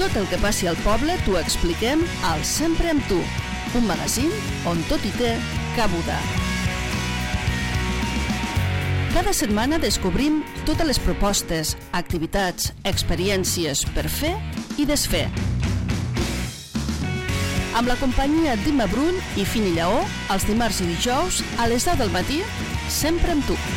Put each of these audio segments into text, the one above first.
Tot el que passi al poble t'ho expliquem al Sempre amb tu, un magazín on tot hi té cabuda. Cada setmana descobrim totes les propostes, activitats, experiències per fer i desfer. Amb la companyia d'Imma Brull i Fini Lleó, els dimarts i dijous, a les 10 del matí, sempre amb tu.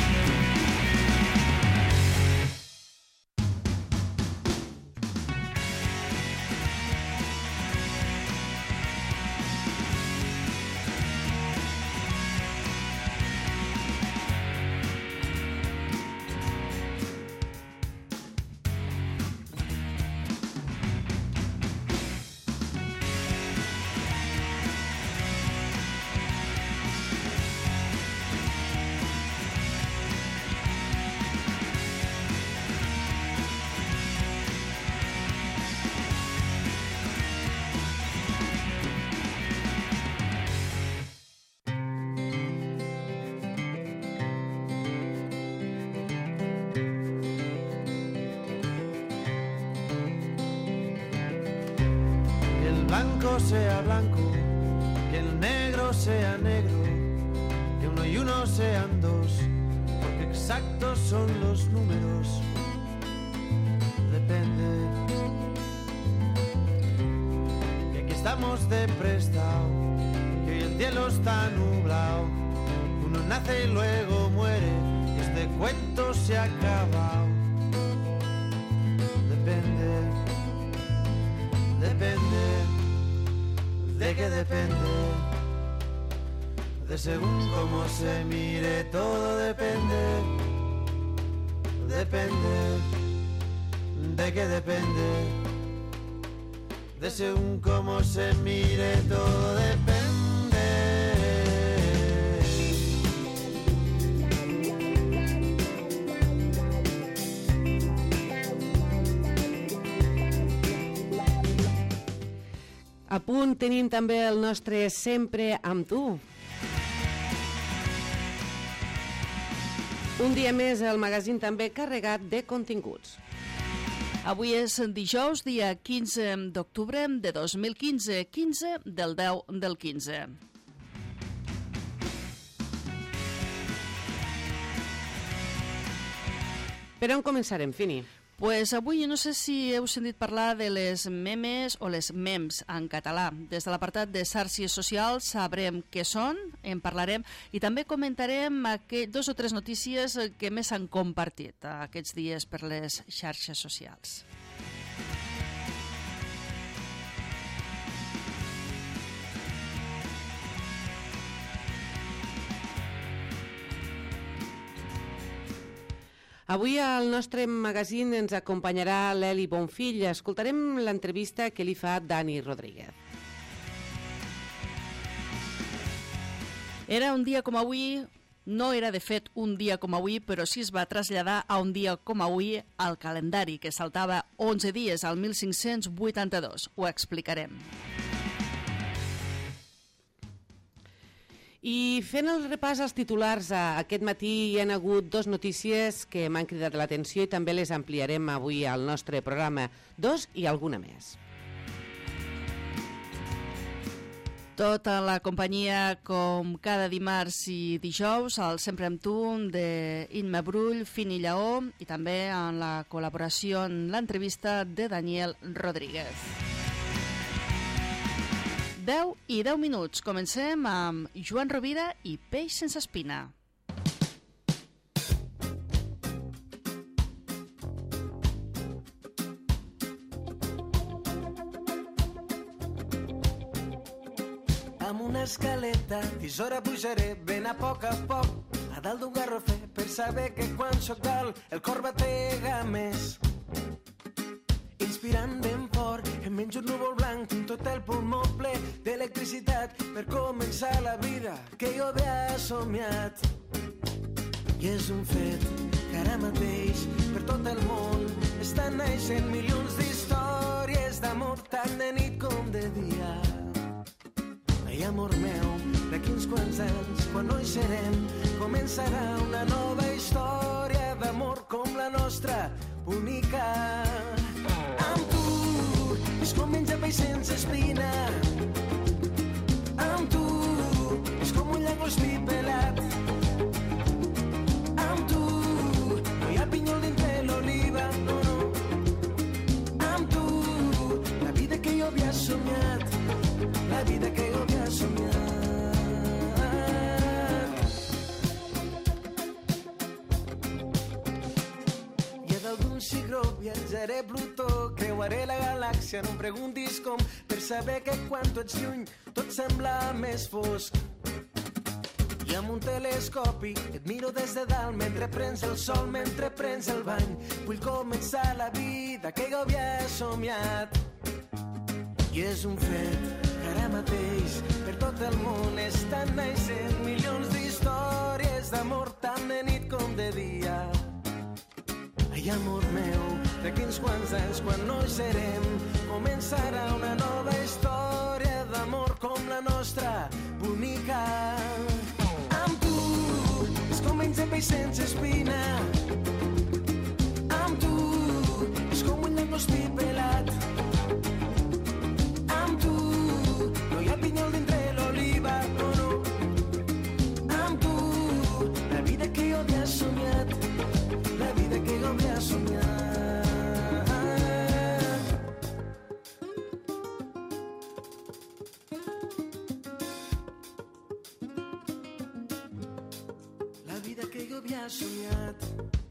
Sea blanco, que el negro sea negro, que uno y uno sean dos, porque exactos son los números. Depende, que aquí estamos de prestado, que el cielo está nublado, uno nace y luego muere, y este cuento se ha acabado. Depende, depende. ¿De qué depende? De según cómo se mire, todo depende. Depende. ¿De qué depende? De según cómo se mire, todo depende. A punt tenim també el nostre Sempre amb tu. Un dia més el magazín també carregat de continguts. Avui és dijous, dia 15 d'octubre de 2015, 15 del 10 del 15. Per on començarem, Fini? Pues avui no sé si heu sentit parlar de les memes o les mems en català. Des de l'apartat de xarxes socials sabrem què són, en parlarem i també comentarem dos o tres notícies que més s'han compartit aquests dies per les xarxes socials. Avui al nostre magazín ens acompanyarà l'Eli Bonfill. Escoltarem l'entrevista que li fa Dani Rodríguez. Era un dia com avui, no era de fet un dia com avui, però sí es va traslladar a un dia com avui al calendari, que saltava 11 dies al 1582. Ho explicarem. I fent el repàs als titulars, aquest matí hi ha hagut dos notícies que m'han cridat l'atenció i també les ampliarem avui al nostre programa. Dos i alguna més. Tota la companyia, com cada dimarts i dijous, al Sempre amb tu, d'Imma Brull, Fini Lleó, i també en la col·laboració en l'entrevista de Daniel Rodríguez. 10 i 10 minuts. Comencem amb Joan Rovira i Peix sense espina. Amb una escaleta tisora pujaré ben a poc, a dalt d'un garrofer, per saber que quan soc dalt el cor batega més. Inspirant ben fort, em menjo un núvol blanc, tinc tot el pulmó ple d'electricitat per començar la vida que jo havia somiat. I és un fet que ara mateix per tot el món estan naixent milions d'històries d'amor tant de nit com de dia. Ai, amor meu, d'aquí uns quants anys, quan no hi serem, començarà una nova història d'amor com la nostra, única. Amb tu com menjar peix sense espina. Amb tu és com un llagostí pelat. Amb tu no hi ha pinyol dintre l'oliva, no, no. Amb tu la vida que jo havia somiat, la vida que jo havia somiat. I a dalt d'un cigró viatjaré a Plutó, creuaré la galàxia, no em preguntis com, per saber que quan tu ets lluny tot sembla més fosc. I amb un telescopi et miro des de dalt mentre prens el sol, mentre prens el bany. Vull començar la vida que jo havia somiat. I és un fet que ara mateix per tot el món estan naixent milions d'històries d'amor tant de nit com de dia. Ai, amor meu, d'aquí uns quants anys quan no hi serem començarà una nova història d'amor com la nostra bonica. Amb tu és com menjar peix sense espina. Amb tu és com un llagostí pelat. Amb tu no hi ha pinyol dintre l'oliva, no, no. Amb tu la vida que jo havia somiat, la vida que jo havia somiat. La vida que jo havia somiat.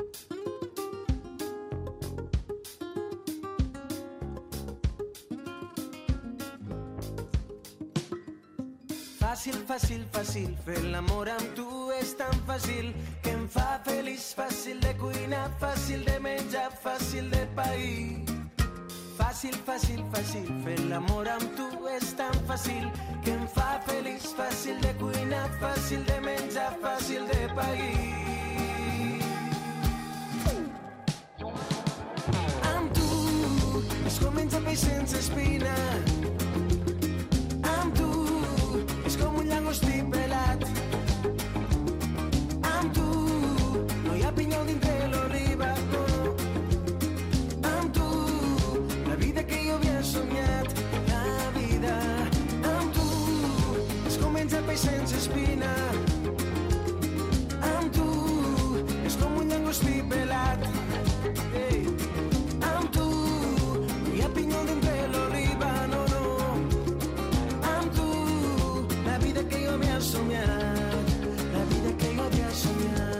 Fàcil, fàcil, fàcil, fer l'amor amb tu és tan fàcil que em fa feliç, fàcil de cuinar, fàcil de menjar, fàcil de pair. Fàcil, fàcil, fàcil, fer l'amor amb tu és tan fàcil que em fa feliç, fàcil de cuinar, fàcil de menjar, fàcil de pair. Amb tu és com menjar peix sense espina. Amb tu és com un llagostí pelat. Amb tu no hi ha pinyol dintre l'oliva, no. Amb tu la vida que jo havia somiat, la vida. Amb tu és com menjar peix sense espina. Amb tu és com un llagostí pelat. Ei. Amb tu no hi ha pinyol dintre l'oliva, no, no. Amb tu la vida que jo havia somiat, la vida que jo havia somiat.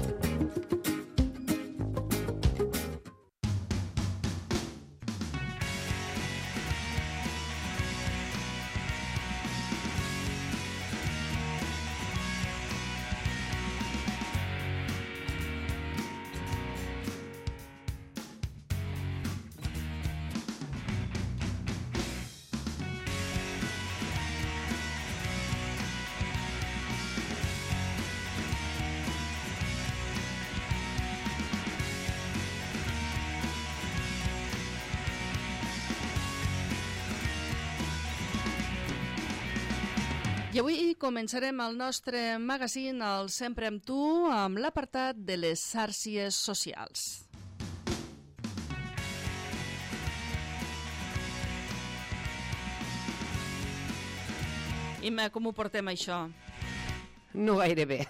I avui començarem el nostre magazín, el Sempre amb tu, amb l'apartat de les xarxes socials. Imma, com ho portem això? No gaire bé.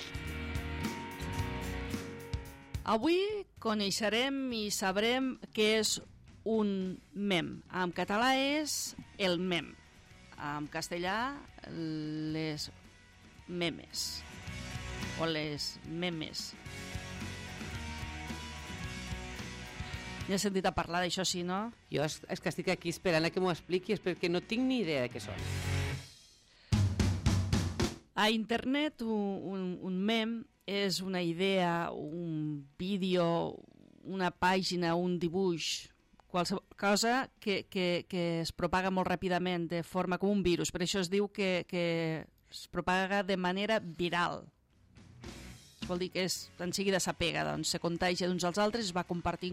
Avui coneixerem i sabrem què és un mem. En català és el mem. En castellà, les memes o les memes. Ja he sentit a parlar d'això, sí, no? Jo és que estic aquí esperant a que m'ho expliquis perquè no tinc ni idea de què són. A internet un mem és una idea, un vídeo, una pàgina, un dibuix, qualsevol cosa que es propaga molt ràpidament, de forma com un virus. Per això es diu que es propaga de manera viral. Això vol dir que en seguida s'apega, doncs, se contagia d'uns als altres i es va compartint.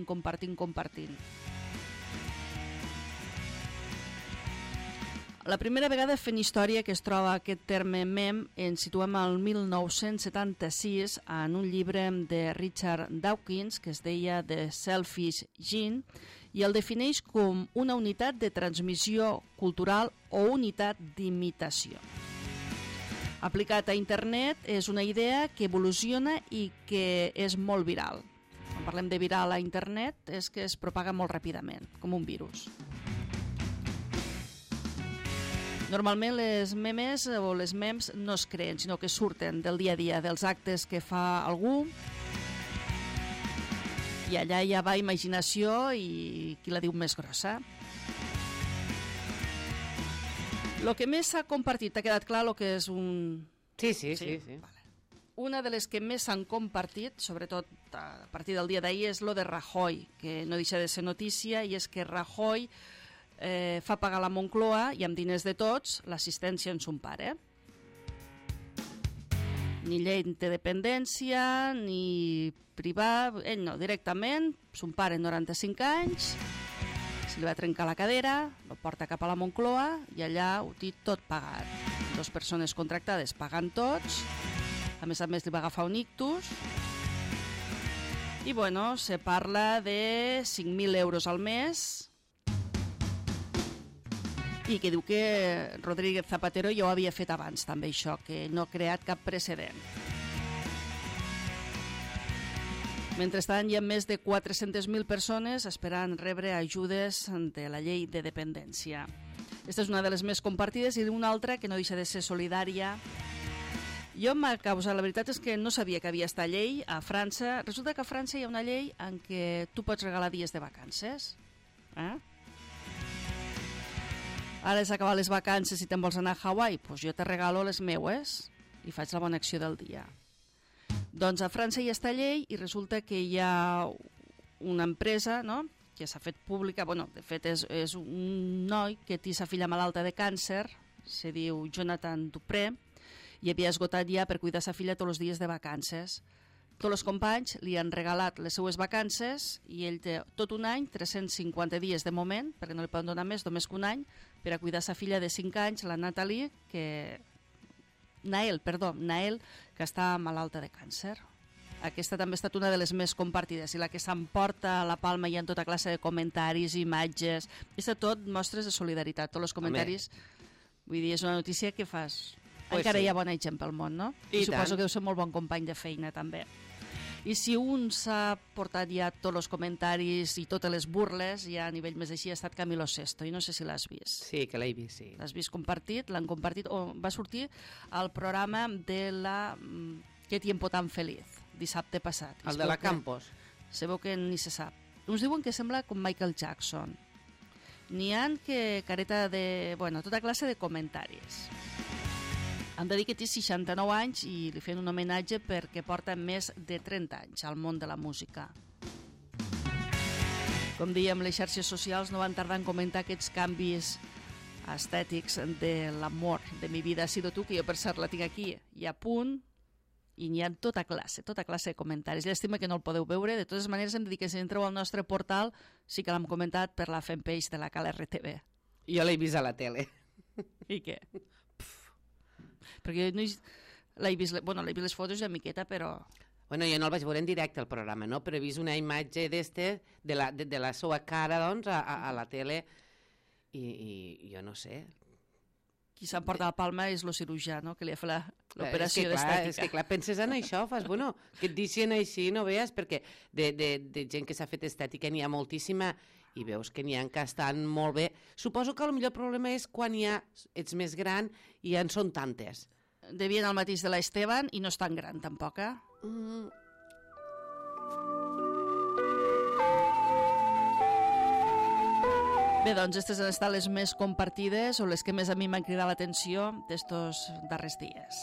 La primera vegada fent història que es troba aquest terme mem ens situem al 1976 en un llibre de Richard Dawkins que es deia The Selfish Gene, i el defineix com una unitat de transmissió cultural o unitat d'imitació. Aplicat a internet és una idea que evoluciona i que és molt viral. Quan parlem de viral a internet és que es propaga molt ràpidament, com un virus. Normalment les memes o les memes no es creen, sinó que surten del dia a dia, dels actes que fa algú, i allà ja va imaginació i qui la diu més grossa. Lo que més s'ha compartit, t'ha quedat clar lo que és un... Sí. Vale. Una de les que més s'han compartit, sobretot a partir del dia d'ahir, és lo de Rajoy, que no deixa de ser notícia, i és que Rajoy fa pagar la Moncloa, i amb diners de tots, l'assistència en son pare. Ni llei de dependència, ni privat, ell no, directament, son pare 95 anys, se li va trencar la cadera, lo porta cap a la Moncloa i allà ho té tot pagat. 2 persones contractades pagant tots, a més li va agafar un ictus, i bueno, se parla de 5.000 euros al mes, i que diu que Rodríguez Zapatero ja ho havia fet abans també això, que no ha creat cap precedent. Mentrestant, hi ha més de 400.000 persones esperant rebre ajudes de la llei de dependència. Aquesta és una de les més compartides, i una altra que no deixa de ser solidària. Jo m'ha causat, la veritat és que no sabia que havia esta llei a França. Resulta que a França hi ha una llei en què tu pots regalar dies de vacances. Ara has acabat les vacances i te'n vols anar a Hawaii? Doncs jo te regalo les meues i faig la bona acció del dia. Doncs a França hi ha esta llei i resulta que hi ha una empresa, no?, que s'ha fet pública. Bueno, de fet és un noi que té sa filla malalta de càncer, se diu Jonathan Dupré, i havia esgotat ja per cuidar sa filla tots els dies de vacances. Tots els companys li han regalat les seues vacances i ell té tot un any, 350 dies de moment, perquè no li poden donar més, només que un any, per a cuidar sa filla de 5 anys, la Natalie, Nael, que està malalta de càncer. Aquesta també ha estat una de les més compartides i la que s'emporta a la palma hi ha tota classe de comentaris, imatges, és de tot mostres de solidaritat, tots els comentaris. Vull dir, és una notícia que fas... Encara hi ha bona gent pel món, no? I suposo que deu ser molt bon company de feina, també. I si un s'ha portat ja tots els comentaris i totes les burles, ja a nivell més així, ha estat Camilo Sesto, i no sé si l'has vist. Sí, que l'he vist, sí. L'has vist compartit, l'han compartit, o va sortir al programa de la Qué tiempo tan feliz, dissabte passat. El de la Campos. Se veu que ni se sap. Uns diuen que sembla com Michael Jackson. N'hi ha que careta de... Bueno, tota classe de comentaris. Hem de dir que té 69 anys i li feien un homenatge perquè porta més de 30 anys al món de la música. Com dèiem, les xarxes socials no van tardar en comentar aquests canvis estètics de l'amor de mi vida ha sido tu, que jo per cert la tinc aquí i a punt, i n'hi ha tota classe de comentaris. Llàstima que no el podeu veure. De totes maneres, hem de dir que si entreu al nostre portal sí que l'hem comentat per la fanpage de la Cal RTV. Jo l'he vist a la tele. I què? Perquè no l'he vist les fotos de miqueta, però... Bueno, jo no el vaig veure en directe al programa, no? Però he vist una imatge de la seva cara, doncs, a la tele i jo no sé. Qui s'emporta la palma és el cirurgià, no?, que li ha fet l'operació d'estètica. És que clar, penses en això, fas, bueno, que et deixen així, no veus, perquè de gent que s'ha fet estètica n'hi ha moltíssima i veus que n'hi ha que estan molt bé. Suposo que el millor problema és quan ets més gran i ja en són tantes. Devien el mateix de l'Esteban i no és tan gran, tampoc, eh? Bé, doncs, aquestes han estat les més compartides o les que més a mi m'han cridat l'atenció d'estos darrers dies.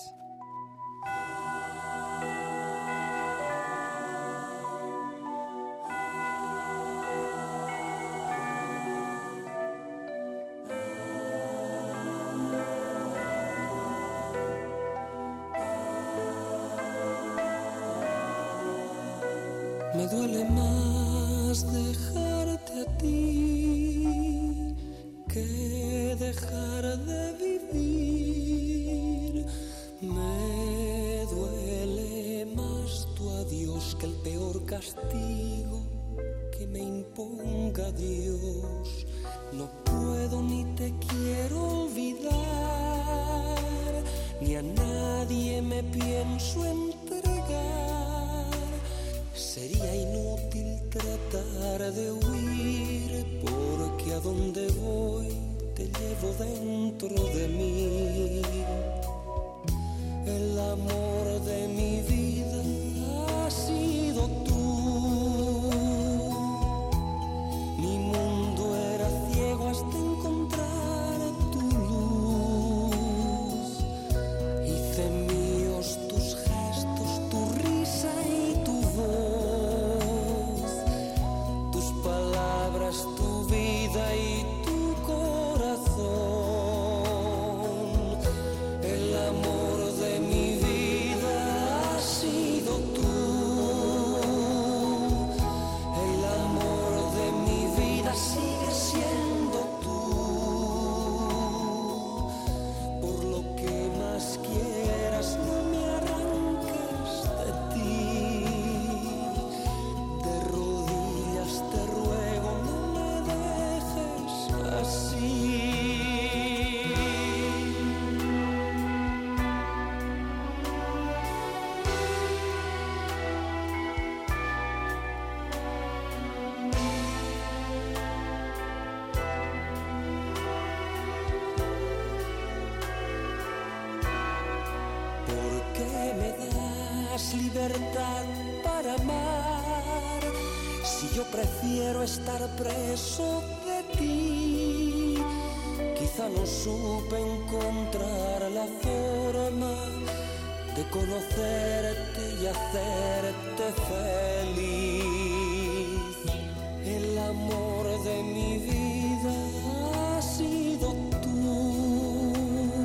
Me duele más dejarte a ti que dejar de vivir. Me duele más tu adiós que el peor castigo que que me imponga Dios. No puedo ni te quiero olvidar, ni a nadie me pienso entregar. Sería inútil tratar de huir, porque a donde voy te llevo dentro de mí. El amor de mi vida ha sido tú. Mi mundo era ciego hasta encontrar tu luz. Hice míos tus gestos, tu risa y tu voz, tus palabras, tu vida y tu corazón. El amor de mi vida ha sido tú. El amor de mi vida sigue siendo tú. Por lo que más quieras, no me arranques de ti. De rodillas te ruego, no me dejes así. Porque me das libertad para amar, si yo prefiero estar preso de ti. Quizá no supe encontrar la forma de conocerte y hacerte feliz. El amor de mi vida ha sido tú.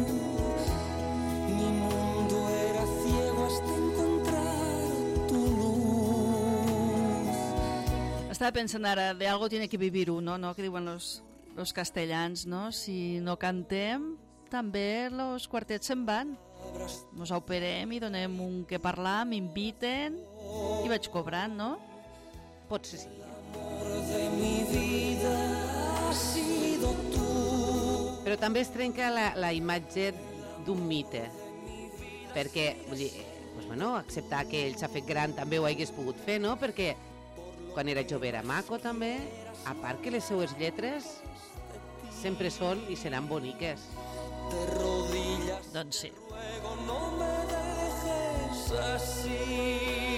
Mi mundo era ciego hasta encontrar tu luz. Estava pensant ara, de algo tiene que vivir uno, ¿no? Que diuen los castellans, ¿no? Si no cantem, també los quartets se'n van. Nos operem i donem un que parlar, m'inviten i vaig cobrant, no? Potser sí. De mi vida ha sido tú. Però també es trenca la imatge d'un mite, perquè vull dir, doncs, bueno, acceptar que ell s'ha fet gran també ho hagués pogut fer, no? Perquè quan era jove era maco també, a part que les seues lletres sempre són i seran boniques. De rodillas Doncs sí. ruego, no me dejes así.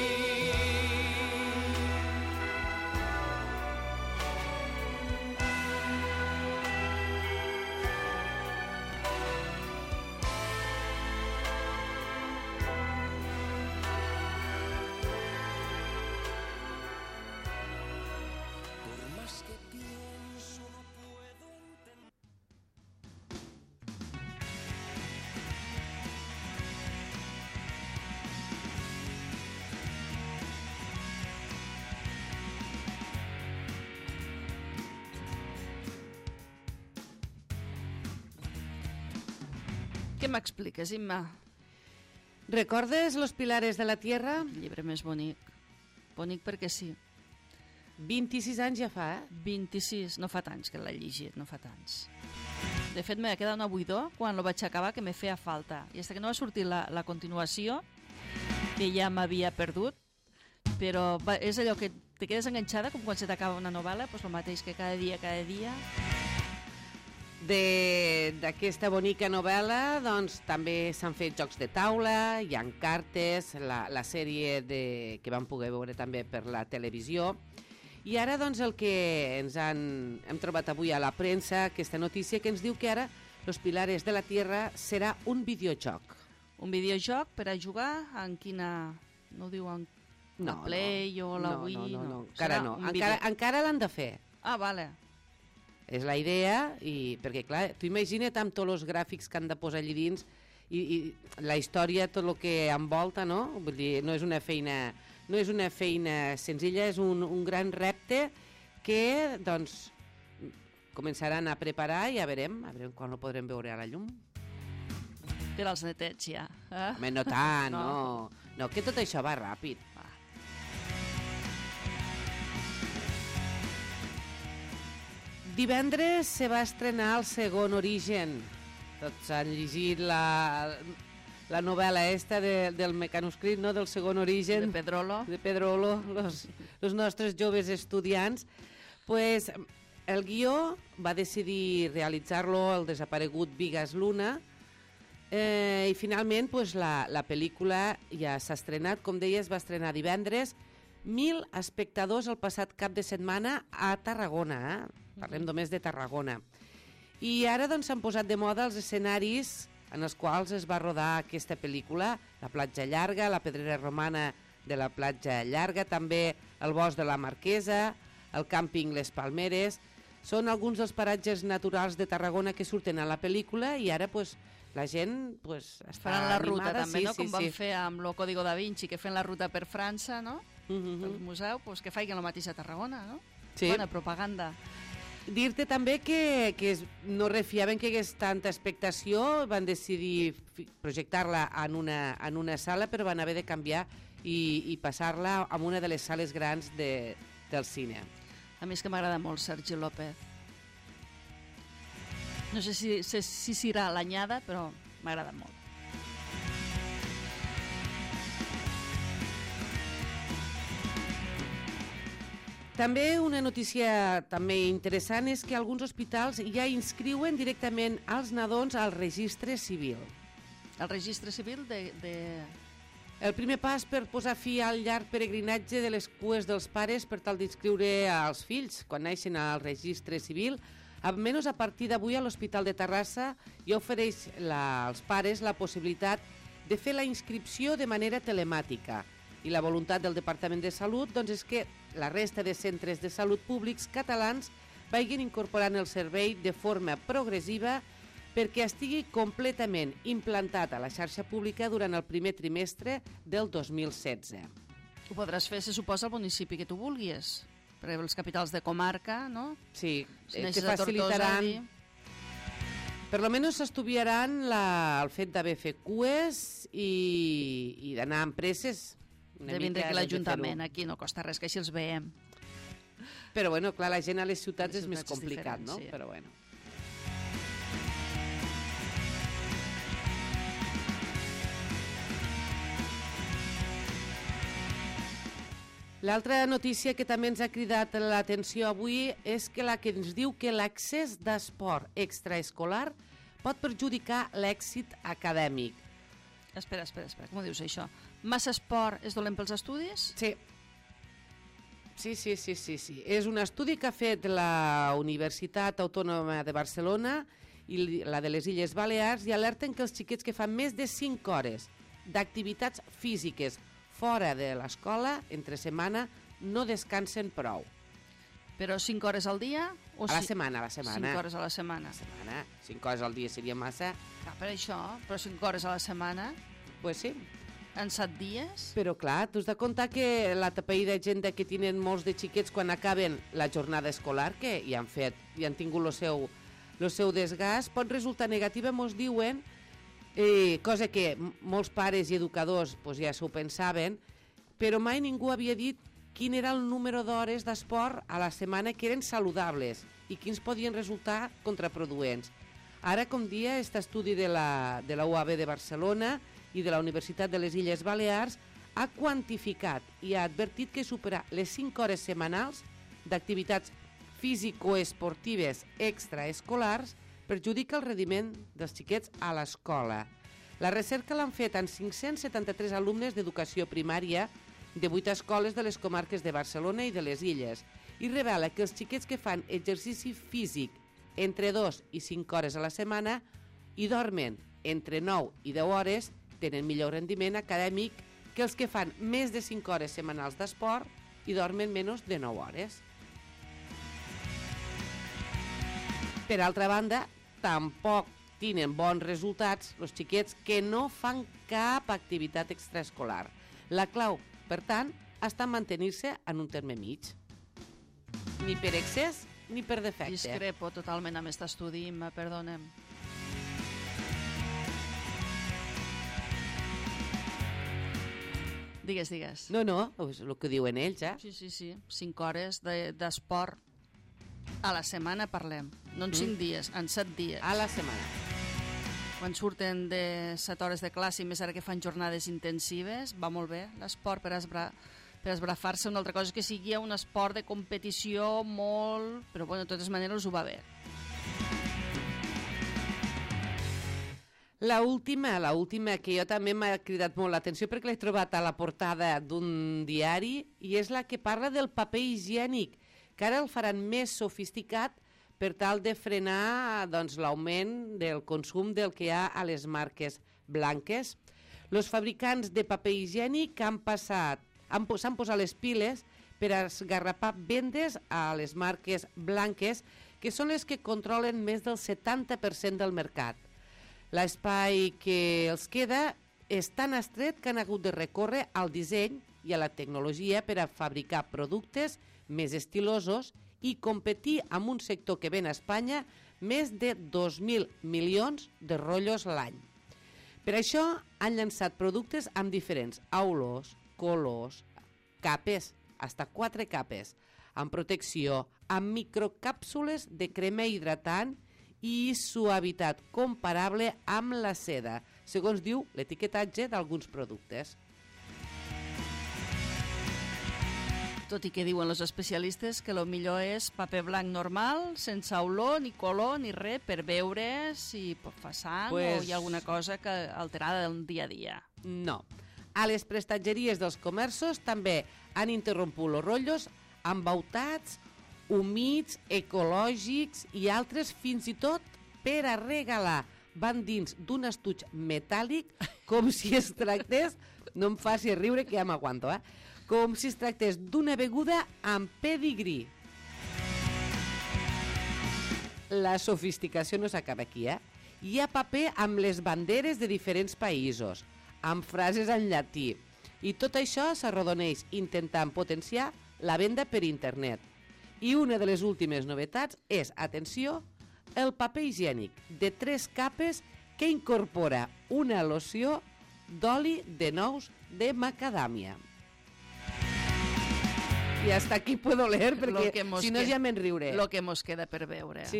Por más que pienso no puedo entender. Què m'expliques, Imma? Recordes Los Pilares de la Tierra? El llibre més bonic. Bonic perquè sí. 26 anys ja fa, 26, no fa tants que l'he llegit, no fa tants. De fet, m'ha quedat una buidor quan lo vaig acabar que me feia falta. I fins que no va sortir la continuació, que ja m'havia perdut, però és allò que te quedes enganxada, com quan se t'acaba una novel·la, doncs el mateix que cada dia. D'aquesta bonica novel·la doncs, també s'han fet jocs de taula, hi ha cartes, la sèrie que vam poder veure també per la televisió. I ara doncs, el que hem trobat avui a la premsa, aquesta notícia que ens diu que ara Los Pilares de la Tierra serà un videojoc. Un videojoc per a jugar en quina... No ho diuen la Play o la Wii? No, encara no. Encara l'han de fer. Ah, vale. És la idea, perquè clar, tu imagina't amb tots els gràfics que han de posar allí dins i la història, tot el que envolta, no? Vull dir, no és una feina senzilla, és un gran repte que, doncs, començaran a preparar i ja veurem quan ho podrem veure a la llum. Per als netets, ja. Home, no tant, no, que tot això va ràpid. Divendres se va estrenar El segon origen. Tots han llegit la novel·la esta del mecanoscrit, no? Del segon origen. De Pedrolo. De Pedrolo, los nostres joves estudiants. Pues el guió va decidir realitzar-lo el desaparegut Bigas Luna i finalment pues, la pel·lícula ja s'ha estrenat. Com deies, va estrenar divendres. 1.000 espectadors el passat cap de setmana a Tarragona, Parlem només de Tarragona. I ara doncs, s'han posat de moda els escenaris en els quals es va rodar aquesta pel·lícula, la platja llarga, la pedrera romana de la platja llarga, també el bosc de la Marquesa, el càmping Les Palmeres. Són alguns dels paratges naturals de Tarragona que surten a la pel·lícula i ara pues, la gent pues, està faran la ruta animada. també, sí, no? sí, Com van sí. fer amb lo Código da Vinci, que fan la ruta per França, no? El museu, pues, que facin el mateix a Tarragona, no? Sí. Bona propaganda. Dir-te també que no refiaven que hagués tanta expectació, van decidir projectar-la en una sala, però van haver de canviar i passar-la a una de les sales grans del cine. A mi és que m'agrada molt Sergi López. No sé si serà l'anyada, però m'agrada molt. També una notícia també interessant és que alguns hospitals ja inscriuen directament als nadons al registre civil. El registre civil El primer pas per posar fi al llarg peregrinatge de les cues dels pares per tal d'inscriure als fills quan naixen al registre civil, almenys a partir d'avui a l'Hospital de Terrassa ja ofereix als pares la possibilitat de fer la inscripció de manera telemàtica. I la voluntat del Departament de Salut doncs, és que la resta de centres de salut públics catalans vagin incorporant el servei de forma progressiva perquè estigui completament implantat a la xarxa pública durant el primer trimestre del 2016. Ho podràs fer, se suposa, al municipi que tu vulguis. Per exemple, els capitals de comarca, no? Sí, Si te neixes a Tortosa, facilitaran... Per lo menos s'estudiaran el fet d'haver fet cues i d'anar amb presses. De vindre aquí l'Ajuntament, aquí no costa res, que així els veiem. Però bueno, clar, la gent a les ciutats és més ciutats és complicat, diferent, no? sí. Però bueno. L'altra notícia que també ens ha cridat l'atenció avui és que la que ens diu que l'accés d'esport extraescolar pot perjudicar l'èxit acadèmic. Espera, com ho dius, això? Massa esport és dolent pels estudis? Sí. Sí. És un estudi que ha fet la Universitat Autònoma de Barcelona i la de les Illes Balears i alerten que els xiquets que fan més de 5 hores d'activitats físiques fora de l'escola, entre setmana, no descansen prou. Però 5 hores al dia? O A la setmana. 5 hores a la setmana. 5 hores al dia seria massa. Clar, per això, però 5 hores a la setmana, Pues sí. en 7 dies... Però clar, t'has de comptar que la tapaïda gent que tenen molts de xiquets quan acaben la jornada escolar, que ja han tingut el seu desgast, pot resultar negativa, mos diuen, cosa que molts pares i educadors pues, ja s'ho pensaven, però mai ningú havia dit quin era el número d'hores d'esport a la setmana que eren saludables i quins podien resultar contraproduents. Ara, com dia, aquest estudi de la UAB de Barcelona i de la Universitat de les Illes Balears ha quantificat i ha advertit que superar les 5 hores setmanals d'activitats físico-esportives extraescolars perjudica el rendiment dels xiquets a l'escola. La recerca l'han fet en 573 alumnes d'educació primària de 8 escoles de les comarques de Barcelona i de les Illes i revela que els xiquets que fan exercici físic entre 2 i 5 hores a la setmana i dormen entre 9 i 10 hores tenen millor rendiment acadèmic que els que fan més de 5 hores setmanals d'esport i dormen menys de 9 hores. Per altra banda, tampoc tenen bons resultats els xiquets que no fan cap activitat extraescolar. La clau, per tant, està en mantenir-se en un terme mig. Ni per excés ni per defecte. Discrepo totalment amb aquest estudi, me perdonem. Digues. No, és el que diuen ells, eh? Sí. 5 hores d'esport. A la setmana parlem, no en 5 dies, en 7 dies. A la setmana. Quan surten de 7 hores de classe i més ara que fan jornades intensives, va molt bé l'esport per esbrafar-se. Una altra cosa és que sigui un esport de competició molt... Però bueno, de totes maneres ho va bé. La última que jo també m'ha cridat molt l'atenció perquè l'he trobat a la portada d'un diari i és la que parla del paper higiènic, que ara el faran més sofisticat per tal de frenar l'augment del consum del que hi ha a les marques blanques. Els fabricants de paper higiènic s'han posat les piles per esgarrapar vendes a les marques blanques, que són les que controlen més del 70% del mercat. L'espai que els queda és tan estret que han hagut de recórrer al disseny i a la tecnologia per a fabricar productes més estilosos i competir amb un sector que ven a Espanya més de 2.000 milions de rotllos l'any. Per això han llançat productes amb diferents olors, colors, capes, fins 4 capes, amb protecció, amb microcàpsules de crema hidratant i suavitat comparable amb la seda, segons diu l'etiquetatge d'alguns productes. Tot i que diuen els especialistes que el millor és paper blanc normal, sense olor, ni color, ni res, per veure si fa sang o hi ha alguna cosa alterada del dia a dia. No. A les prestatgeries dels comerços també han interromput els rotllos embautats, humits, ecològics i altres fins i tot per a regalar. Van dins d'un estuig metàl·lic com si es tractés, no em faci riure que ja m'aguanto, com si es tractés d'una beguda amb pedigrí. La sofisticació no s'acaba aquí, Hi ha paper amb les banderes de diferents països, amb frases en llatí, i tot això s'arrodoneix intentant potenciar la venda per internet. I una de les últimes novetats és, atenció, el paper higiènic de 3 capes que incorpora una loció d'oli de nous de macadàmia. I hasta aquí puedo leer perquè si no ja me'n riuré. Lo que mos queda per veure. Sí.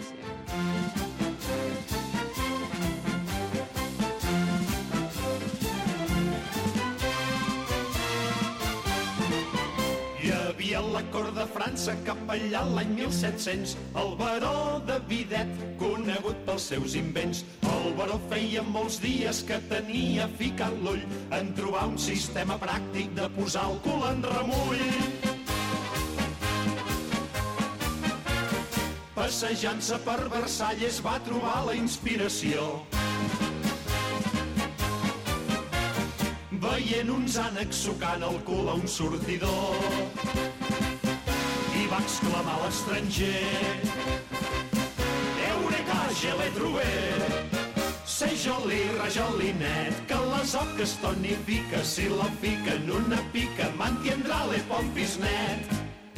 Hi havia la cort de França cap allà l'any 1700, el baró de Videt, conegut pels seus invents. El baró feia molts dies que tenia ficat l'ull en trobar un sistema pràctic de posar el cul en remull. Passejant-se per Versalles va trobar la inspiració. Veient uns ànecs sucant el cul a un sortidor, i va exclamar l'estranger: Eureka, je l'he trobat! C'est joli, rajolinet, que les oques tonifica, si la fica en una pica, mantindrà les pompis net.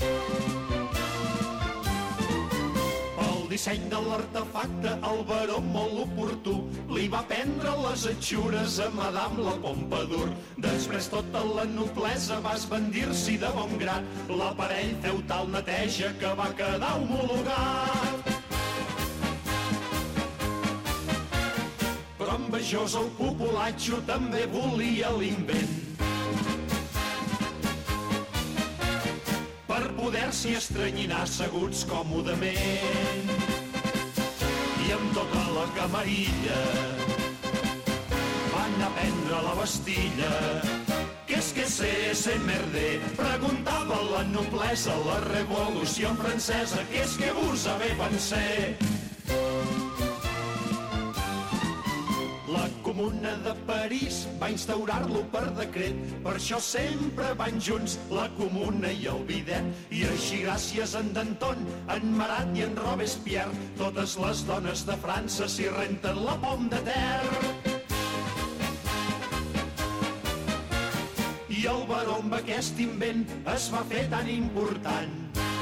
El disseny de l'artefacte, el baró molt oportú, li va prendre les atxures a Madame la Pompadour. Després tota la noblesa va esbandir-s'hi de bon grat, l'aparell feu tal neteja que va quedar homologat. Però envejós el populatxo també volia l'invent, per poder-s'hi estranyinar asseguts còmodament. I amb tota la camarilla van a prendre la Bastilla. Qu'est-ce que c'est merder? Preguntava la noblesa, la revolució francesa. Qu'est-ce que vous avez pensé? La Comuna de París va instaurar-lo per decret, per això sempre van junts la Comuna i el Bidet. I així gràcies a en Danton, en Marat i en Robespierre, totes les dones de França s'hi renten la pom de terra. I el baró amb aquest invent es va fer tan important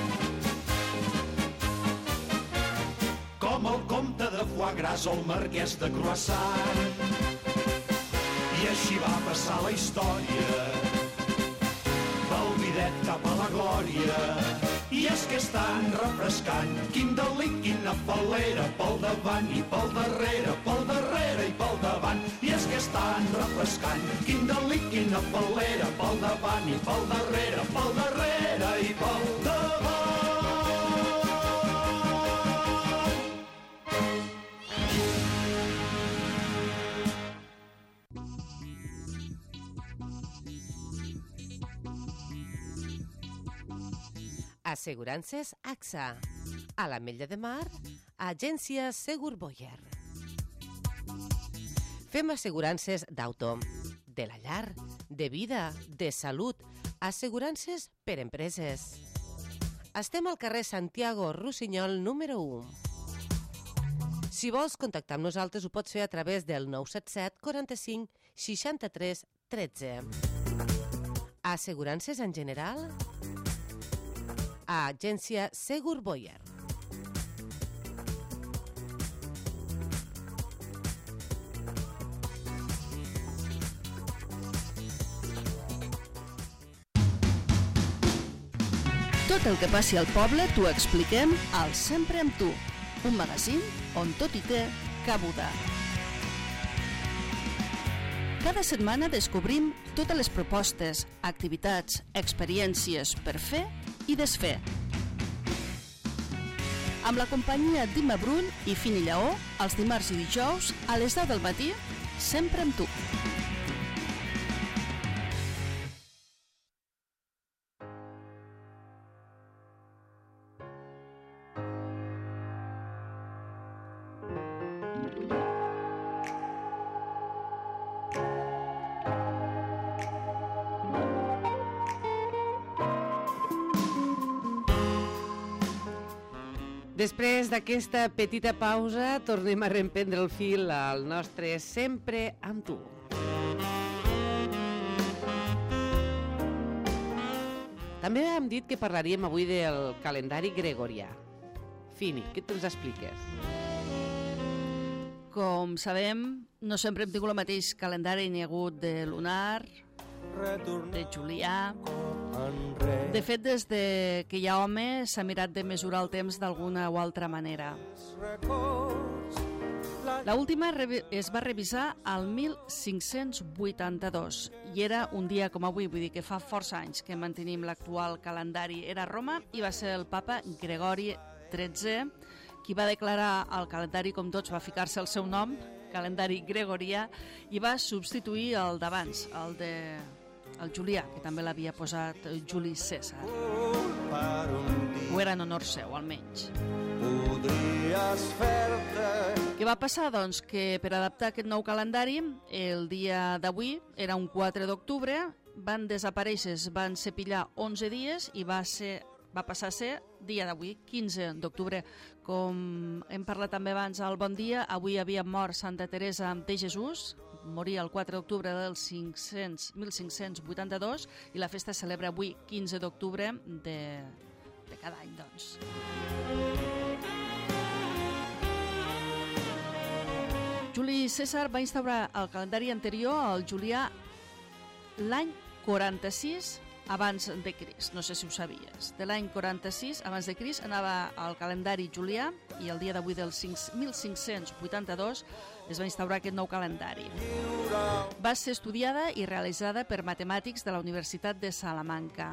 com el comte de Foie Gras o el marquès de Croissant. I així va passar la història del Bidet dret cap a la glòria. I és que és tan refrescant, quin delit, quina fal·lera, pel davant i pel darrere i pel davant. I és que és tan refrescant, quin delit, quina fal·lera, pel davant i pel darrere i pel davant. Assegurances AXA. A l'Ametlla de Mar, Agència Segur Boyer. Fem assegurances d'auto, de la llar, de vida, de salut, assegurances per empreses. Estem al carrer Santiago Rossinyol número 1. Si vols contactar amb nosaltres ho pots fer a través del 977 45 63 13. Assegurances en general a Agència Segur Boyer. Tot el que passi al poble t'ho expliquem al Sempre amb tu, un magazín on tot hi té cabuda. Cada setmana descobrim totes les propostes, activitats, experiències per fer i desfer. Amb la companyia d'Imma Brull i Fini Lleó, els dimarts i dijous, a les 10 del matí, sempre amb tu. Després d'aquesta petita pausa, tornem a reemprendre el fil al nostre Sempre amb tu. També hem dit que parlaríem avui del calendari gregorià. Fini, què tu ens expliques? Com sabem, no sempre hem tingut el mateix calendari, n'hi ha hagut de lunar, de julià. De fet, des de que hi ha home, s'ha mirat de mesurar el temps d'alguna o altra manera. L'última es va revisar al 1582 i era un dia com avui, vull dir que fa força anys que mantenim l'actual calendari. Era a Roma i va ser el papa Gregori XIII qui va declarar el calendari, com tots, va ficar-se el seu nom, calendari gregorià, i va substituir el d'abans, el julià, que també l'havia posat Juli Cèsar. O era en honor seu, almenys. Què va passar? Doncs que per adaptar aquest nou calendari, el dia d'avui era un 4 d'octubre, van desaparèixer, van cepillar 11 dies i va passar a ser dia d'avui, 15 d'octubre. Com hem parlat també abans al Bon Dia, avui havia mort Santa Teresa de Jesús, moria el 4 d'octubre del 1582 i la festa es celebra avui, 15 d'octubre de cada any, doncs. Juli Cèsar va instaurar el calendari anterior al julià l'any 46 abans de Crist, no sé si ho sabies. De l'any 46 abans de Crist anava al calendari julià i el dia d'avui del 1582 es va instaurar aquest nou calendari. Va ser estudiada i realitzada per matemàtics de la Universitat de Salamanca.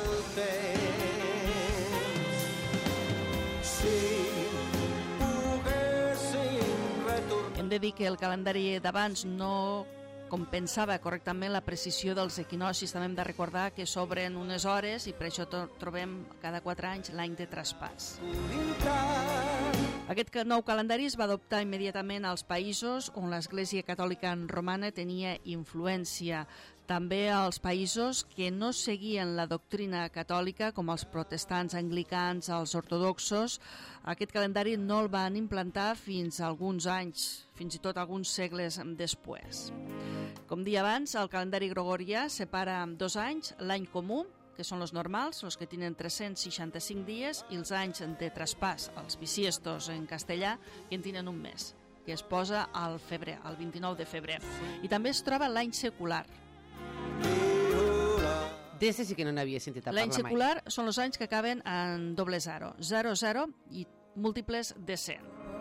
Hem de dir que el calendari d'abans no compensava correctament la precisió dels equinoccis. També hem de recordar que s'obren unes hores i per això trobem cada 4 anys l'any de traspàs. Aquest nou calendari es va adoptar immediatament als països on l'Església Catòlica Romana tenia influència. També als països que no seguien la doctrina catòlica, com els protestants, anglicans, els ortodoxos, aquest calendari no el van implantar fins a alguns anys, fins i tot alguns segles després. Com dia abans, el calendari gregorià separa en 2 anys l'any comú, que són els normals, els que tenen 365 dies, i els anys de traspàs, els bisiestos en castellà, que en tenen un mes, que es posa al febrer, el 29 de febrer. I també es troba l'any secular. D'este sí que no n'havia sentit a L'any parlar mai. secular són els anys que acaben en doble 0. 0, 0 i múltiples de 100.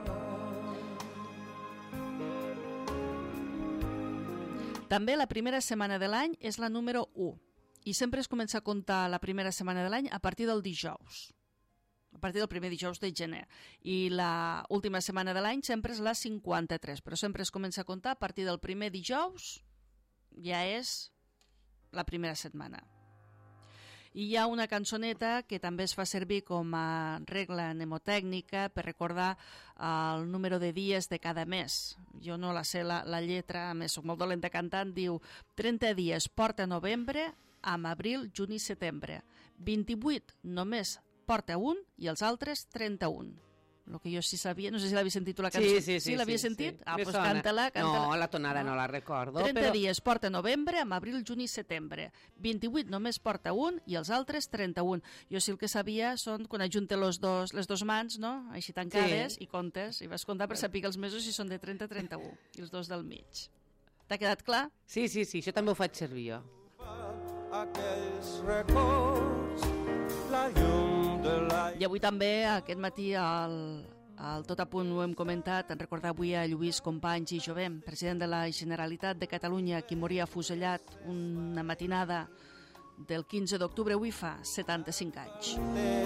També la primera setmana de l'any és la número 1 i sempre es comença a comptar la primera setmana de l'any a partir del dijous, a partir del primer dijous de gener. I la última setmana de l'any sempre és la 53, però sempre es comença a comptar a partir del primer dijous, ja és la primera setmana. I hi ha una cançoneta que també es fa servir com a regla mnemotècnica per recordar el número de dies de cada mes. Jo no la sé la lletra, a més soc molt dolenta cantant, diu 30 dies porta novembre, amb abril, juny i setembre. 28 només porta un i els altres 31. El que jo sí sabia, no sé si l'havia sentit tu la cançó. Sí, l'havia sentit? Sí. Ah, doncs canta-la. No, la tonada no la recordo. 30 dies porta novembre, amb abril, juny i setembre. 28 només porta un i els altres 31. Jo sí el que sabia són quan ajunte les dos mans, no? Així tancades, i comptes, i vas comptar per saber que els mesos si són de 30 a 31, i els dos del mig. T'ha quedat clar? Sí, això també ho faig servir jo. Aquells records, la llum de la... I avui també, aquest matí, al Tot a Punt ho hem comentat, en recordar avui a Lluís Companys i Jovem, president de la Generalitat de Catalunya, qui moria afusellat una matinada del 15 d'octubre, avui fa 75 anys.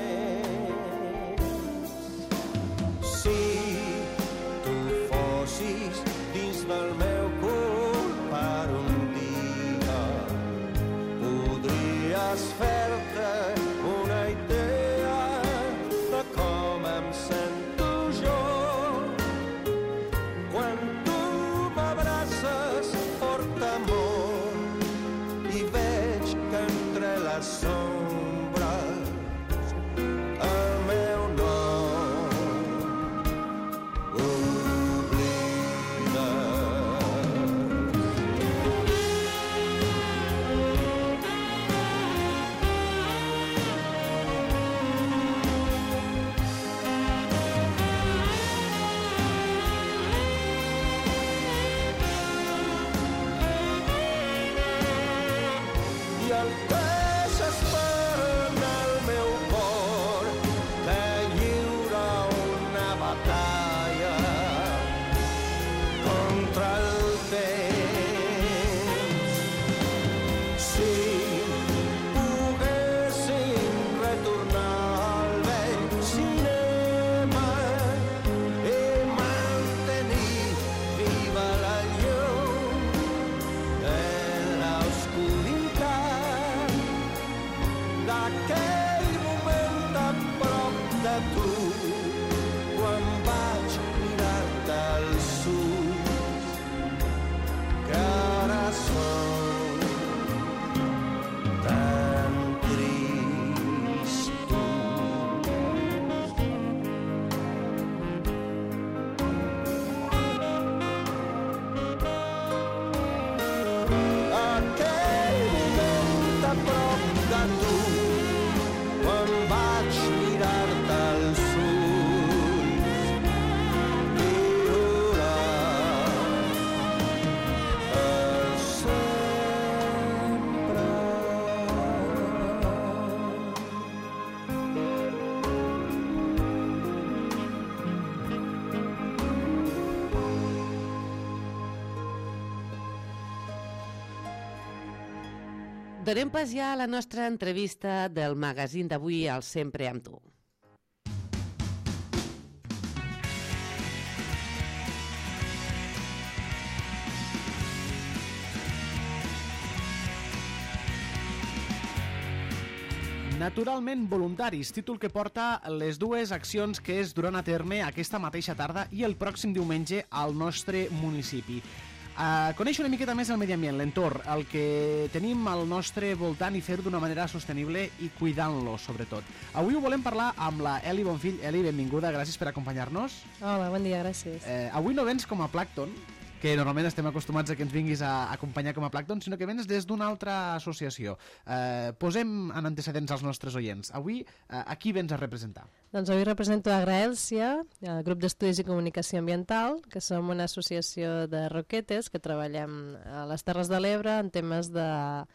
Si tu fossis dins del meu cor per un dia, podries fer-te una idea de com em sento jo quan tu m'abraces fort amor i veig que entre les sombres el meu nom oblides. I el que s'espera en el meu cor que lliura una batalla contra el temps. Si poguéssim retornar al vell cinema i mantenir viva la llum en l'oscuritat d'aquell moment a prop de tu quan vaig mirar-te als ulls que ara són tan tristos. Aquell moment a prop de tu quan vaig mirar-te als ulls i orar per sempre. Donem pas ja a la nostra entrevista del magazín d'avui al Sempre amb tu. Naturalment voluntaris, títol que porta les dues accions que es duran a terme aquesta mateixa tarda i el pròxim diumenge al nostre municipi. Conèixer una miqueta més el medi ambient, l'entorn, el que tenim al nostre voltant i fer-ho d'una manera sostenible i cuidant-lo, sobretot. Avui ho volem parlar amb la Eli Bonfill. Eli, benvinguda, gràcies per acompanyar-nos. Hola, bon dia, gràcies. Avui no vens com a plàncton, que normalment estem acostumats a que ens vinguis a acompanyar com a plàncton, sinó que vens des d'una altra associació. Posem en antecedents als nostres oients. Avui, a qui vens a representar? Doncs avui represento a Agraèlsia, el grup d'estudis i comunicació ambiental, que som una associació de roquetes que treballem a les Terres de l'Ebre en temes de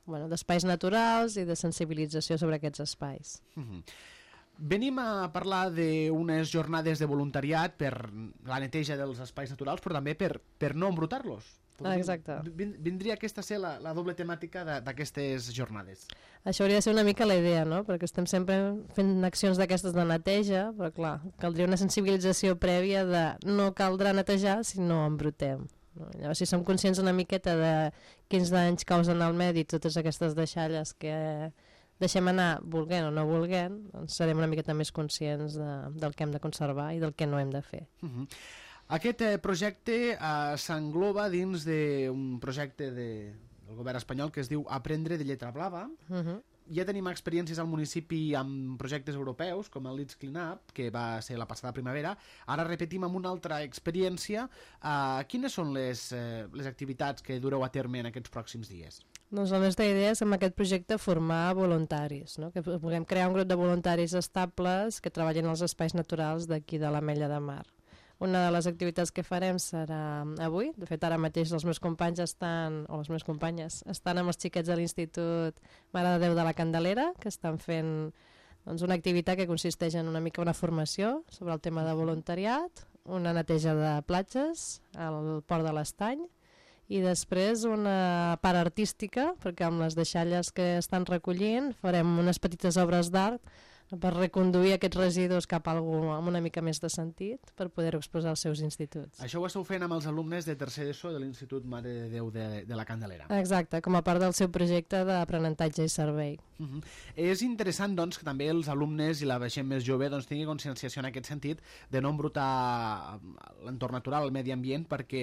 d'espais naturals i de sensibilització sobre aquests espais. Venim a parlar d'unes jornades de voluntariat per la neteja dels espais naturals, però també per no embrutar-los. Exacte. Vindria aquesta a ser la doble temàtica d'aquestes jornades. Això hauria de ser una mica la idea, no? Perquè estem sempre fent accions d'aquestes de neteja, però clar, caldria una sensibilització prèvia de no caldrà netejar si no embrutem. No? Llavors, si som conscients una miqueta de quins danys causen al medi totes aquestes deixalles que deixem anar volent o no volent, doncs serem una miqueta més conscients del que hem de conservar i del que no hem de fer. Aquest projecte s'engloba dins d'un projecte del govern espanyol que es diu Aprendre de Lletra Blava. Ja tenim experiències al municipi amb projectes europeus, com el Let's Clean Up, que va ser la passada primavera. Ara repetim amb una altra experiència. Quines són les activitats que dureu a terme en aquests pròxims dies? Doncs la nostra idea és amb aquest projecte formar voluntaris, no? Que puguem crear un grup de voluntaris estables que treballin als espais naturals d'aquí de l'Ametlla de Mar. Una de les activitats que farem serà avui. De fet, ara mateix els meus companys o les meves companyes estan amb els xiquets de l'Institut Mare de Déu de la Candelera, que estan fent una activitat que consisteix en una mica una formació sobre el tema de voluntariat, una neteja de platges al Port de l'Estany, i després una part artística, perquè amb les deixalles que estan recollint farem unes petites obres d'art per reconduir aquests residus cap a algú amb una mica més de sentit per poder-ho exposar als seus instituts. Això ho esteu fent amb els alumnes de tercer d'ESO de l'Institut Mare de Déu de la Candelera. Exacte, com a part del seu projecte d'aprenentatge i servei. És interessant, doncs, que també els alumnes i la gent més jove tingui conscienciació en aquest sentit de no embrutar l'entorn natural, el medi ambient, perquè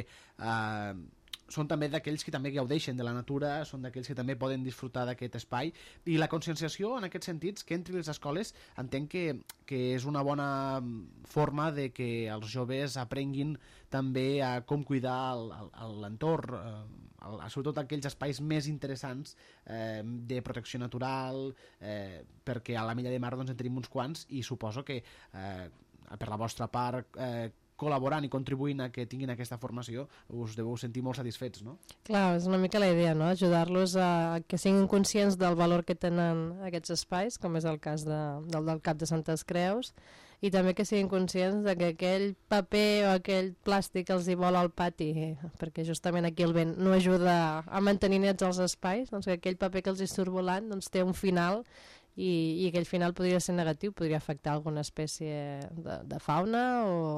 són també d'aquells que també gaudeixen de la natura, són d'aquells que també poden disfrutar d'aquest espai, i la conscienciació en aquests sentits que entri a les escoles entenc que és una bona forma de que els joves aprenguin també a com cuidar l'entorn, sobretot aquells espais més interessants de protecció natural, perquè a l'Ametlla de Mar en tenim uns quants, i suposo que per la vostra part col·laborant i contribuint a que tinguin aquesta formació, us deveu sentir molt satisfets, no? Clar, és una mica la idea, no? Ajudar-los a que siguin conscients del valor que tenen aquests espais, com és el cas del Cap de Santes Creus, i també que siguin conscients de que aquell paper o aquell plàstic els hi vola al pati, perquè justament aquí el vent no ajuda a mantenir nets els espais, doncs que aquell paper que els hi surt volant té un final, i aquell final podria ser negatiu, podria afectar alguna espècie de fauna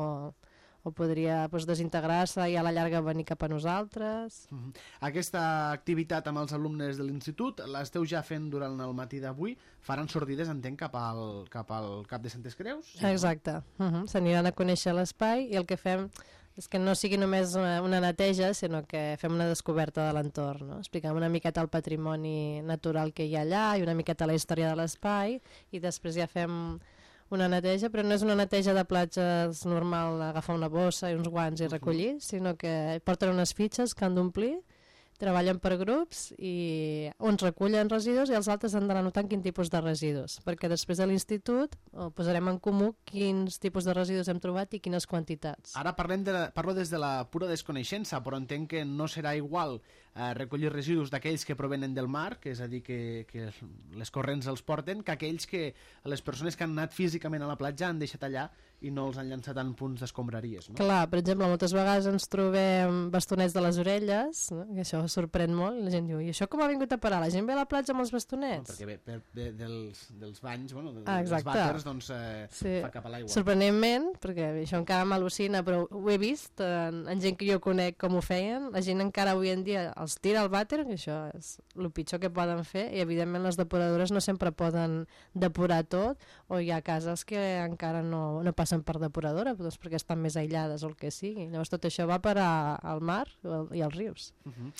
o podria desintegrar-se i a la llarga venir cap a nosaltres. Aquesta activitat amb els alumnes de l'institut l'esteu ja fent durant el matí d'avui. Faran sortides, entenc, cap al Cap de Santes Creus? Exacte. S'aniran a conèixer l'espai i el que fem és que no sigui només una neteja, sinó que fem una descoberta de l'entorn, no? Expliquem una miqueta el patrimoni natural que hi ha allà i una miqueta la història de l'espai, i després ja fem una neteja, però no és una neteja de platges normal, agafar una bossa i uns guants i recollir, sinó que porten unes fitxes que han d'omplir, treballen per grups i uns recullen residus i els altres han d'anar notant quin tipus de residus, perquè després de l'institut posarem en comú quins tipus de residus hem trobat i quines quantitats. Ara parlo des de la pura desconeixença, però entenc que no serà igual recollir residus d'aquells que provenen del mar, que és a dir, que les corrents els porten, que aquells que les persones que han anat físicament a la platja han deixat allà i no els han llançat en punts d'escombraries, no? Clar, per exemple, moltes vegades ens trobem bastonets de les orelles, no? Que això sorprèn molt, i la gent diu, i això com ha vingut a parar? La gent ve a la platja amb els bastonets? No, perquè ve dels banys, dels vàters, doncs fa cap a l'aigua. Sorprenentment, perquè això encara m'al·lucina, però ho he vist en gent que jo conec com ho feien, la gent encara avui en dia els tira al vàter, que això és el pitjor que poden fer, i evidentment les depuradores no sempre poden depurar tot, o hi ha cases que encara no passen per depuradora, doncs perquè estan més aïllades o el que sigui. Llavors tot això va parar al mar i als rius.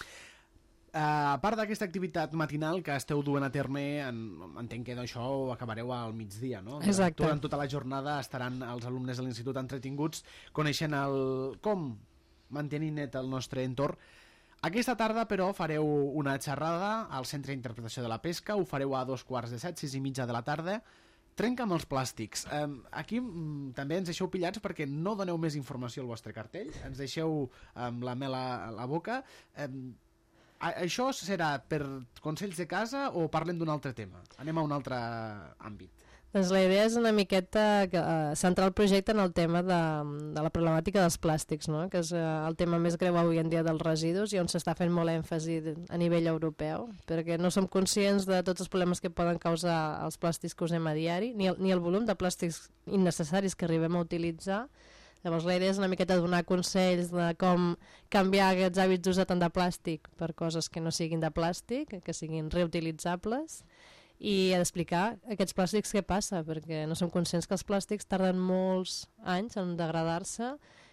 A part d'aquesta activitat matinal que esteu duent a terme, entenc que això ho acabareu al migdia, no? Exacte. Durant tota la jornada estaran els alumnes de l'institut entretinguts coneixent com mantenir net el nostre entorn. Aquesta tarda, però, fareu una xerrada al Centre d'Interpretació de la Pesca, ho fareu a 2:45, 6:30 de la tarda. Trenca amb els plàstics. Aquí també ens deixeu pillats perquè no doneu més informació al vostre cartell, ens deixeu amb la mel a la boca. Això serà per consells de casa o parlem d'un altre tema? Anem a un altre àmbit. Doncs la idea és una miqueta centrar el projecte en el tema de la problemàtica dels plàstics, no? Que és el tema més greu avui en dia dels residus i on s'està fent molt èmfasi a nivell europeu, perquè no som conscients de tots els problemes que poden causar els plàstics que usem a diari, ni el volum de plàstics innecessaris que arribem a utilitzar. Llavors la idea és una miqueta donar consells de com canviar aquests hàbits d'ús tant de plàstic per coses que no siguin de plàstic, que siguin reutilitzables, i d'explicar aquests plàstics què passa, perquè no som conscients que els plàstics tarden molts anys en degradar-se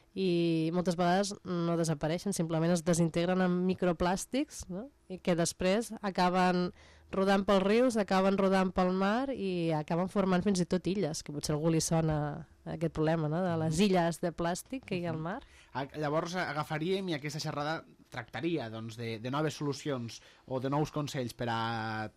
i moltes vegades no desapareixen, simplement es desintegren en microplàstics, no? I que després acaben rodant pels rius, acaben rodant pel mar i acaben formant fins i tot illes, que potser a algú li sona aquest problema, no? De les illes de plàstic que hi ha al mar. Llavors agafaríem i aquesta xerrada tractaria doncs, de noves solucions o de nous consells per a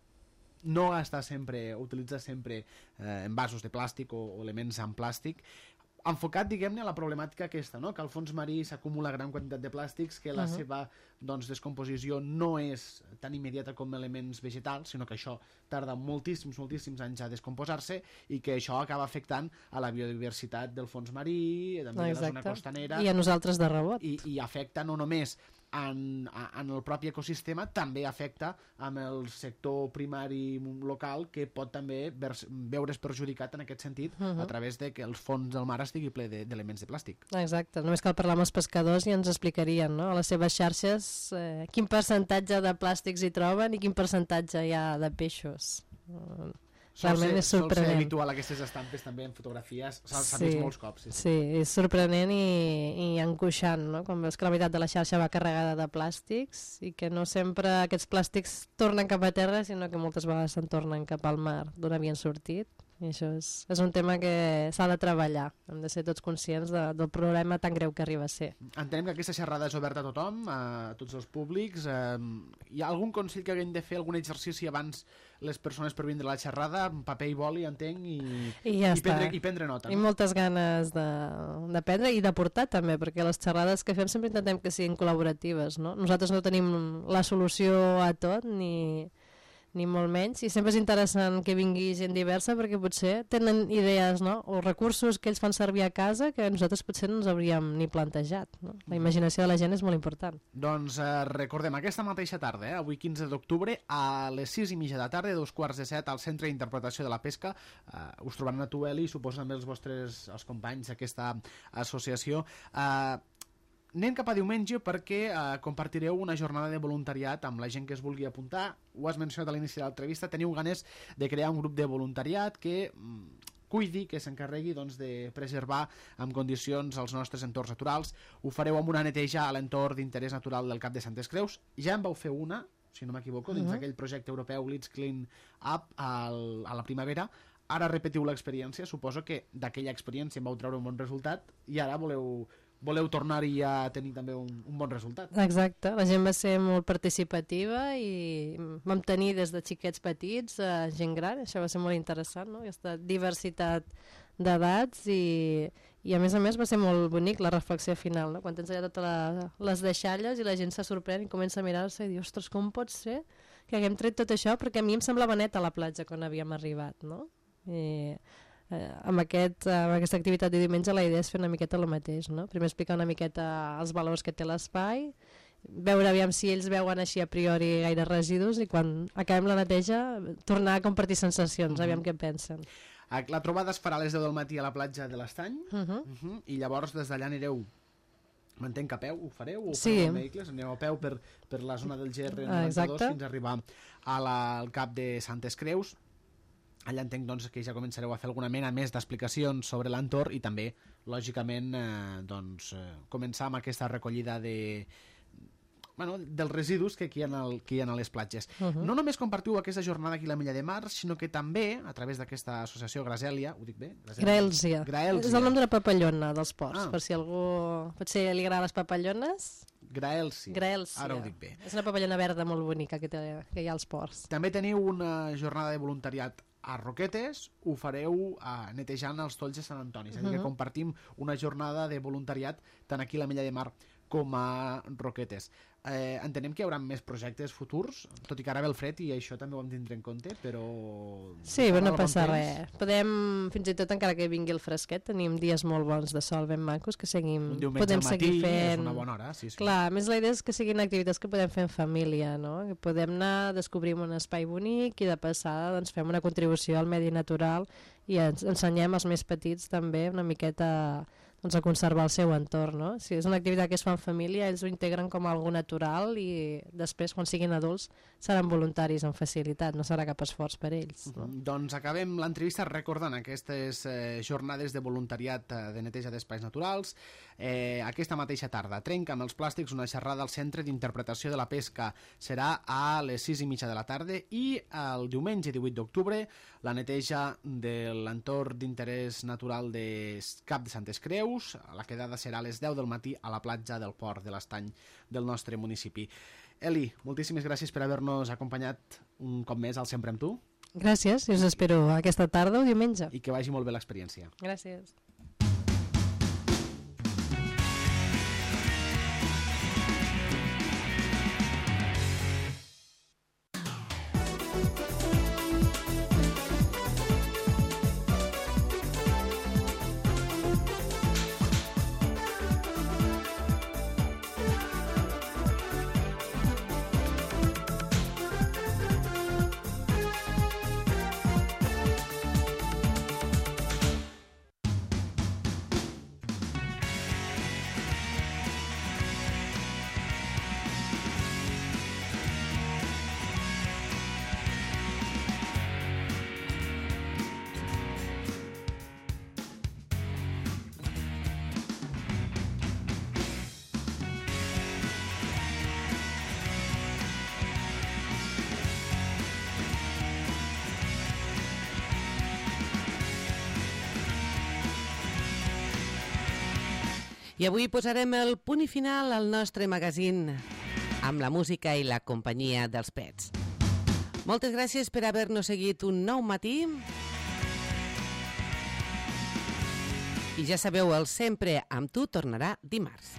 no gastar sempre, utilitzar sempre envasos de plàstic o elements en plàstic, enfocat, diguem-ne, a la problemàtica aquesta, no? Que al fons marí s'acumula gran quantitat de plàstics, que la seva descomposició no és tan immediata com elements vegetals, sinó que això tarda moltíssims anys a descomposar-se i que això acaba afectant a la biodiversitat del fons marí, també de la zona costanera. I a nosaltres de rebot. I afecta no només en el propi ecosistema, també afecta amb el sector primari local, que pot també veure's perjudicat en aquest sentit a través de que el fons del mar estigui ple d'elements de plàstic. Exacte, només cal parlar amb els pescadors i ens explicarien, no? A les seves xarxes quin percentatge de plàstics hi troben i quin percentatge hi ha de peixos. Realment és sorprenent. Sol ser habitual aquestes estampes també en fotografies, s'ha vist molts cops. Sí, és sorprenent i angoixant, no? Quan veus que la meitat de la xarxa va carregada de plàstics i que no sempre aquests plàstics tornen cap a terra, sinó que moltes vegades se'n tornen cap al mar d'on havien sortit. I això és un tema que s'ha de treballar. Hem de ser tots conscients del problema tan greu que arriba a ser. Entenem que aquesta xerrada és oberta a tothom, a tots els públics. Hi ha algun consell que haguem de fer, algun exercici abans les persones per vindre a la xerrada, amb paper i boli, entenc, i prendre nota. No? I moltes ganes d'aprendre i d'aportar també, perquè les xerrades que fem sempre intentem que siguin col·laboratives. No? Nosaltres no tenim la solució a tot, ni molt menys, i sempre és interessant que vingui gent diversa perquè potser tenen idees, no? O recursos que ells fan servir a casa que nosaltres potser no ens hauríem ni plantejat, no? La imaginació de la gent és molt important. Doncs recordem, aquesta mateixa tarda, avui 15 d'octubre, a les 6:30 de la tarda, 2:45, al Centre d'Interpretació de la Pesca, us trobaran a Tueli i suposo també els companys d'aquesta associació. Anem cap a diumenge perquè compartireu una jornada de voluntariat amb la gent que es vulgui apuntar. Ho has mencionat a l'inici de l'entrevista, teniu ganes de crear un grup de voluntariat que cuidi, que s'encarregui de preservar en condicions els nostres entorns naturals. Ho fareu amb una neteja a l'entorn d'interès natural del Cap de Santes Creus. Ja en vau fer una, si no m'equivoco, dins d'aquell projecte europeu Let's Clean Up a la primavera. Ara repetiu l'experiència, suposo que d'aquella experiència en vau treure un bon resultat i ara voleu tornar-hi a tenir també un bon resultat. Exacte, la gent va ser molt participativa i vam tenir des de xiquets petits a gent gran, això va ser molt interessant, no? Aquesta diversitat d'edats i a més va ser molt bonic la reflexió final, no? Quan tens allà totes les deixalles i la gent se sorprèn i comença a mirar-se i diu, ostres, com pot ser que haguem tret tot això? Perquè a mi em semblava net a la platja quan havíem arribat, no? I amb aquesta activitat de diumenge la idea és fer una miqueta el mateix, no? Primer explicar una miqueta els valors que té l'espai, veure aviam si ells veuen així a priori gaire residus i quan acabem la neteja tornar a compartir sensacions, aviam què pensen. La trobada es farà a les 10 del matí a la platja de l'Estany i llavors des d'allà anireu, m'entenc que a peu ho fareu o fareu amb vehicles, aneu a peu per la zona del GR92 fins a arribar al Cap de Santes Creus. Allà entenc doncs, que ja començareu a fer alguna mena més d'explicacions sobre l'entorn i també, lògicament, començar amb aquesta recollida dels residus que hi ha a les platges. No només compartiu aquesta jornada aquí a la Mella de Mar, sinó que també, a través d'aquesta associació Graèlia, ho dic bé? Graèlsia. És el nom d'una papallona dels ports, per si algú potser li agrada les papallones. Graèlsia. Ara ho dic bé. És una papallona verda molt bonica que hi ha als ports. També teniu una jornada de voluntariat a Roquetes, ho fareu netejant els tolls de Sant Antoni, és a dir, que compartim una jornada de voluntariat tant aquí a la Mella de Mar com a Roquetes. Entenem que hi haurà més projectes futurs, tot i que ara ve el fred i això també ho hem de tindre en compte, però... Sí, no passa res. Podem, fins i tot encara que vingui el fresquet, tenim dies molt bons de sol ben macos que seguim, un diumenge podem al matí seguir fent... és una bona hora, sí. Clar, a més la idea és que siguin activitats que podem fer en família, no? Que podem anar, descobrim un espai bonic i de passada doncs, fem una contribució al medi natural i ens ensenyem als més petits també una miqueta doncs, a conservar el seu entorn, no? Si és una activitat que es fa en família, ells ho integren com a algo natural i després, quan siguin adults, seran voluntaris amb facilitat, no serà cap esforç per ells. No? Doncs acabem l'entrevista recordant aquestes jornades de voluntariat de neteja d'espais naturals. Aquesta mateixa tarda, Trenca amb els plàstics, una xerrada al Centre d'Interpretació de la Pesca. Serà a les 6:30 de la tarda i el diumenge 18 d'octubre la neteja de l'entorn d'interès natural de Cap de Santes Creus. La quedada serà a les 10 del matí a la platja del Port de l'Estany del nostre municipi. Eli, moltíssimes gràcies per haver-nos acompanyat un cop més al Sempre amb tu. Gràcies, i us espero aquesta tarda o diumenge. I que vagi molt bé l'experiència. Gràcies. I avui posarem el punt i final al nostre magazín amb la música i la companyia dels pets. Moltes gràcies per haver-nos seguit un nou matí. I ja sabeu, el Sempre amb tu tornarà dimarts.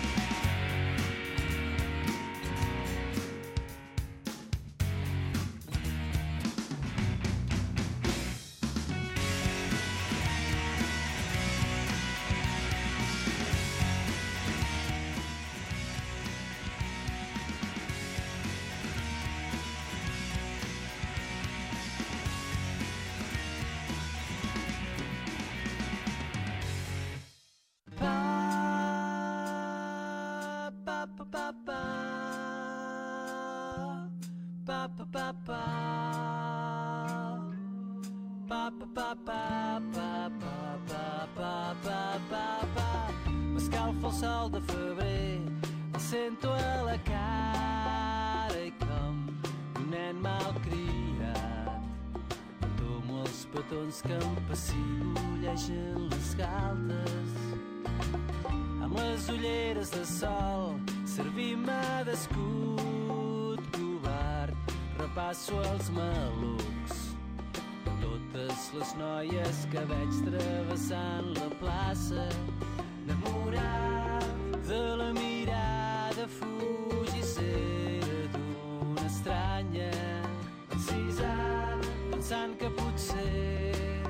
M'escalfa el sol de febrer, el sento a la cara i com un nen malcriat entomo els petons que em pessigolegen les galtes. Amb les ulleres de sol servim-me d'escut covard, repasso els malucs totes les noies que veig travessant la plaça, enamorat de la mirada fugissera d'una estranya, encisat pensant que potser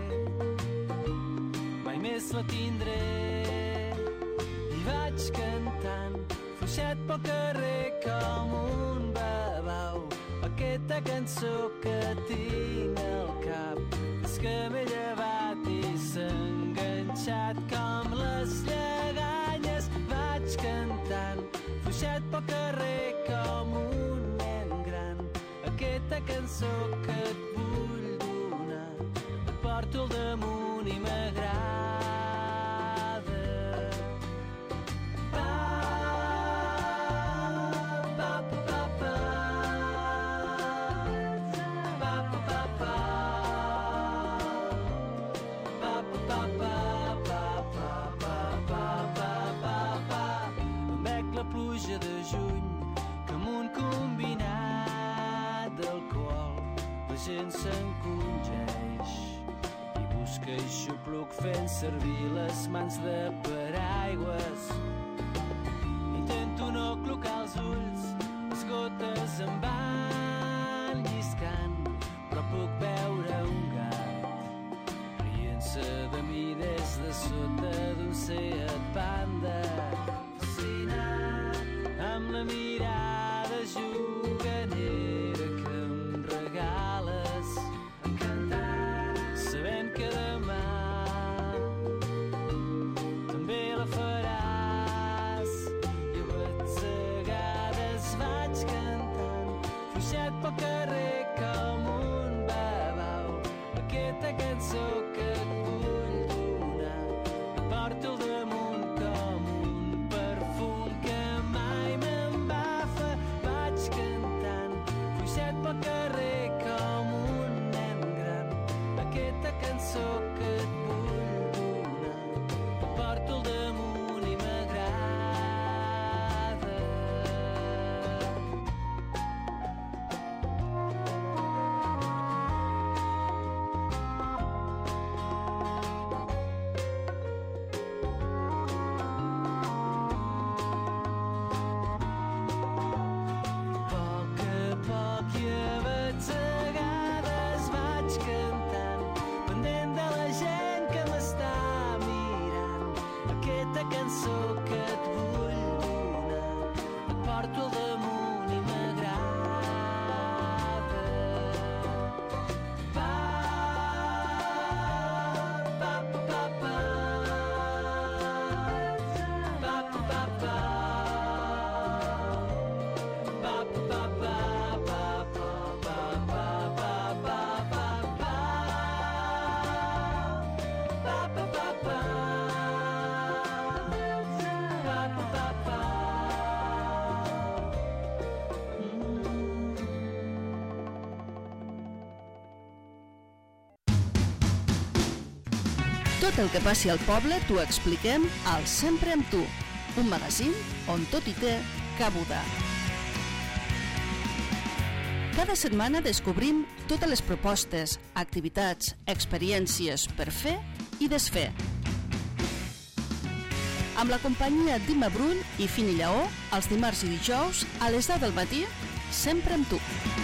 mai més la tindré. I vaig cantant fluixet pel carrer com un babau, aquesta cançó que tinc al cap és que m'he llevat i s'ha enganxat com les lleganyes. Vaig cantant fluixet pel carrer com un nen gran, aquesta cançó que et vull donar et porto al damunt i m'agrada. Pluja de juny que amb un combinat d'alcohol la gent s'encongeix i busca aixopluc fent servir les mans de paraigües. Tot el que passi al poble t'ho expliquem al Sempre amb tu, un magazín on tot hi té cabuda. Cada setmana descobrim totes les propostes, activitats, experiències per fer i desfer. Amb la companyia d'Imma Brull i Fini Lleó, els dimarts i dijous, a les 10 del matí, sempre amb tu.